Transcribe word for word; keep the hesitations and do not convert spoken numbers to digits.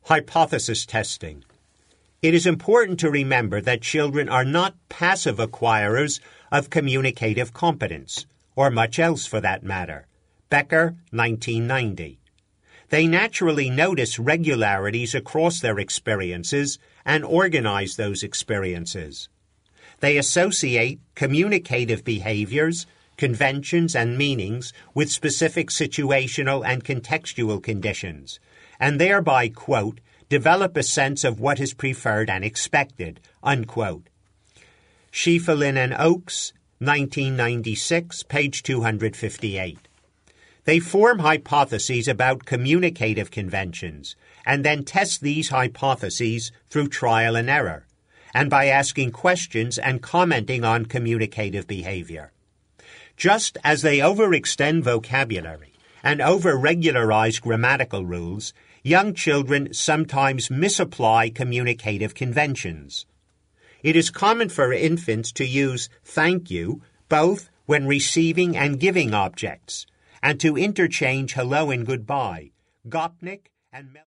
Hypothesis testing. It is important to remember that children are not passive acquirers of communicative competence, or much else for that matter. Becker, nineteen ninety. They naturally notice regularities across their experiences and organize those experiences. They associate communicative behaviors, conventions, and meanings with specific situational and contextual conditions, and thereby, quote, develop a sense of what is preferred and expected, unquote. Schieffelin and Oakes, nineteen ninety-six, page two hundred fifty-eight. They form hypotheses about communicative conventions and then test these hypotheses through trial and error, and by asking questions and commenting on communicative behavior. Just as they overextend vocabulary and over-regularize grammatical rules, young children sometimes misapply communicative conventions. It is common for infants to use thank you both when receiving and giving objects, and to interchange hello and goodbye. Gopnik and Mel-